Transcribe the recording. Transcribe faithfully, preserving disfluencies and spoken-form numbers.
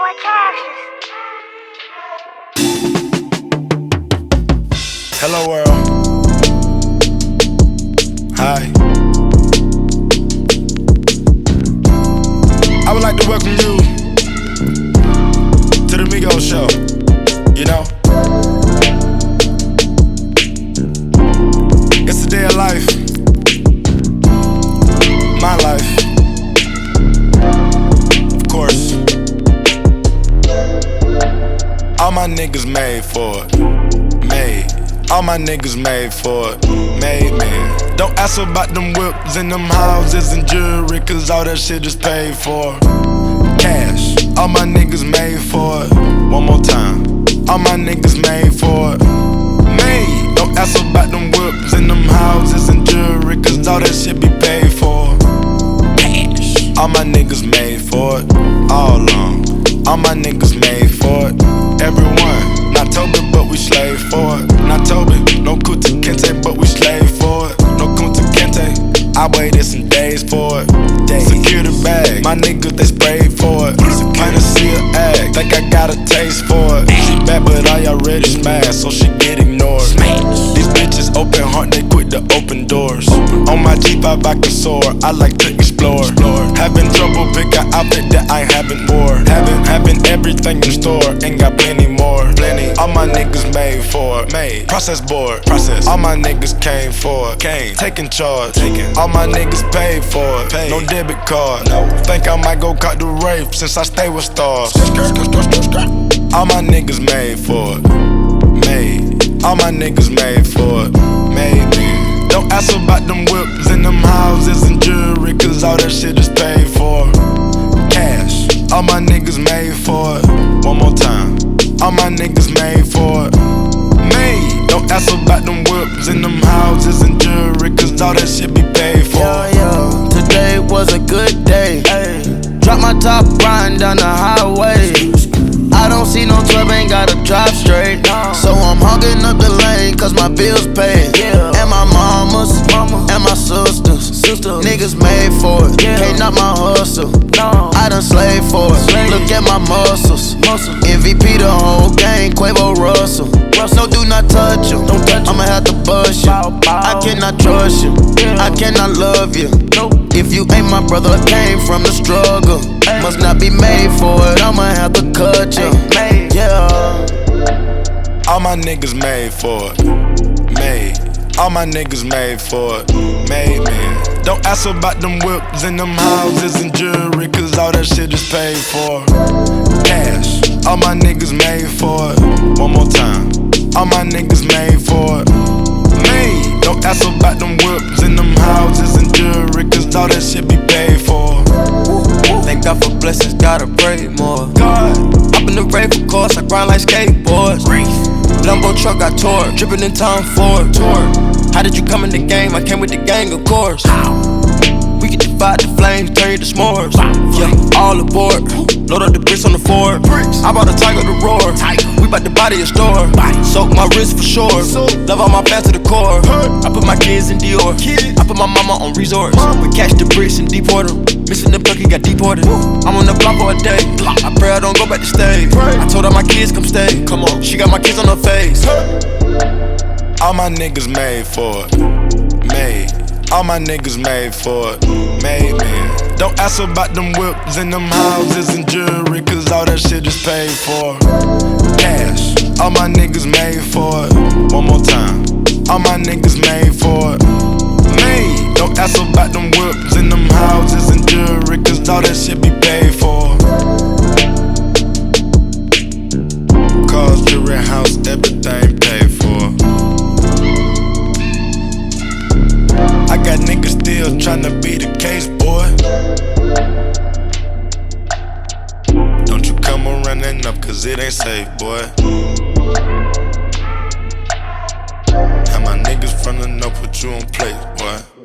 watch your actions. Hello world. Hi. I would like to welcome you to the Migos show. You know, it's a day of life. My life. Of course. All my niggas made for it. Made. All my niggas made for it. Made, man. Don't ask about them whips and them houses and jewelry, cause all that shit is paid for. Cash. All my niggas made for it. One more time. All my niggas made for it. Made. Don't ask about them whips and them houses and jewelry, cause all that shit be paid for. Cash. All my niggas made for it. All along. All my niggas made for it. Everyone. Not Toby, but we slave for it. Not Toby. No Kunta Kinte, but we slave for it. No Kunta Kinte. I waited some days for it. Days. Secure the bag. My niggas, they sprayed for it. Hennessy a egg. Think I got a taste for it. She bad, but I already smashed, so she get ignored. These bitches open heart, they quit the open doors. On my G five I can soar. I like to explore. Having trouble, pick an outfit that I haven't wore. Having, having everything in store. Ain't got plenty more. Plenty. All my niggas made for it. Made. Process board. Process. All my niggas came for it. Came. Taking charge. Taking. All my niggas paid for it. Paid. No debit card. No. Think I might go cut the rape since I stay with stars. All my niggas made for it. Made. All my niggas made for it. Made, man. Don't ask about them whips and them houses and jewelry, cause all that shit is paid for. Cash. All my niggas made for it. One more time. All my niggas made for it. Made. Don't ask about them whips and them houses and jewelry, cause all that shit be paid for. Yeah, yeah. Today was a good day. Ay. Drop my top, riding down the highway. I don't see no twelve, ain't gotta drive straight. So I'm hogging up the lane, cause my bills paid. And my mamas, and my sisters. Niggas made for it, can't knock my hustle. I done slaved for it, look at my muscles. M V P the whole gang, Quavo Russell. No, do not touch him, I'ma have to bust you. I cannot trust you, I cannot love you. If you ain't my brother, I came from the struggle. Must not be made for it, I'ma have to cut you. Yeah. All my niggas made for it. Made. All my niggas made for it. Made, man. Don't ask about them whips and them houses and jewelry, cause all that shit is paid for. Cash. All my niggas made for it. One more time. All my niggas made for it. Made. Don't ask about them whips and them houses and jewelry, cause all that shit be paid for. Thank God for blessings, gotta pray more. God. Up in the rave, of course, I grind like skateboards. Lambo truck got tore, dripping in time for it. How did you come in the game? I came with the gang, of course. We can divide the flames, turn you to s'mores. Yeah, all aboard. Load up the bricks on the Ford. I bought a tiger to roar. We bout to body a store. Soak my wrist for sure. Love all my fans to the core. I put my kids in Dior. I put my mama on resorts. We catch the bricks and deport them. Missing the bucket, got deported. I'm on the block for a day. I pray I don't go back to stay. I told her my kids come stay. Come on, she got my kids on her face. All my niggas made for it. Made. All my niggas made for it. Made, man. Don't ask about them whips and them houses and jewelry, cause all that shit is paid for. Cash. All my niggas made for it. One more time. All my niggas made for it. Made. Don't ask about them whips and them houses and jewelry, cause all that shit be paid for. Cars, jewelry, house, everything paid for. I got niggas still tryna be the case, boy. Don't you come around running up, cause it ain't safe, boy. Have my niggas from the north put you on plate, boy.